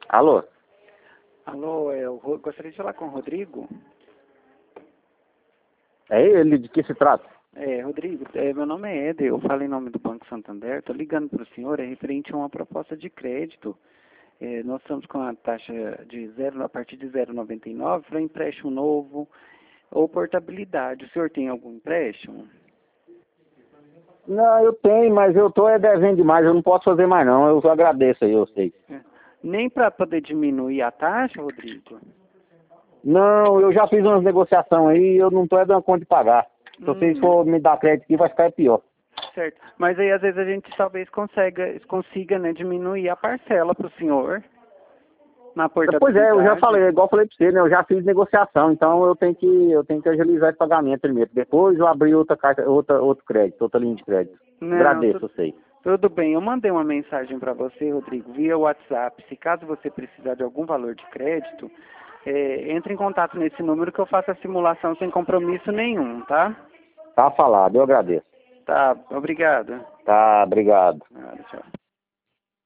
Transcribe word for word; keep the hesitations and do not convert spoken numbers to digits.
Alô? Alô, eu ro- gostaria de falar com o Rodrigo. É ele? De que se trata? É, Rodrigo, é, meu nome é Éder, eu falo em nome do Banco Santander, estou ligando para o senhor, é referente a uma proposta de crédito. É, nós estamos com a taxa de zero, a partir de zero vírgula noventa e nove para empréstimo novo ou portabilidade. O senhor tem algum empréstimo? Não, eu tenho, mas eu tô é devendo demais, eu não posso fazer mais não. Eu agradeço aí, eu sei. É. Nem para poder diminuir a taxa, Rodrigo? Não, eu já fiz umas negociações aí e eu não tô é dando conta de pagar. Se vocês Hum, for me dar crédito aqui, vai ficar pior. certo. Mas aí às vezes a gente talvez consiga, consiga né, diminuir a parcela para o senhor na Pois é, eu já portabilidade. falei, igual eu falei pra você, né? Eu já fiz negociação, então eu tenho que, eu tenho que agilizar esse pagamento primeiro. Depois eu abri outra carta, outra, outro crédito, outra linha de crédito. Não, Agradeço, tu- eu sei. tudo bem. Eu mandei uma mensagem para você, Rodrigo, via WhatsApp. Se caso você precisar de algum valor de crédito, é, entre em contato nesse número que eu faço a simulação sem compromisso nenhum, tá? Tá falado, eu agradeço. Tá, obrigado. Tá, obrigado. Ah, tchau.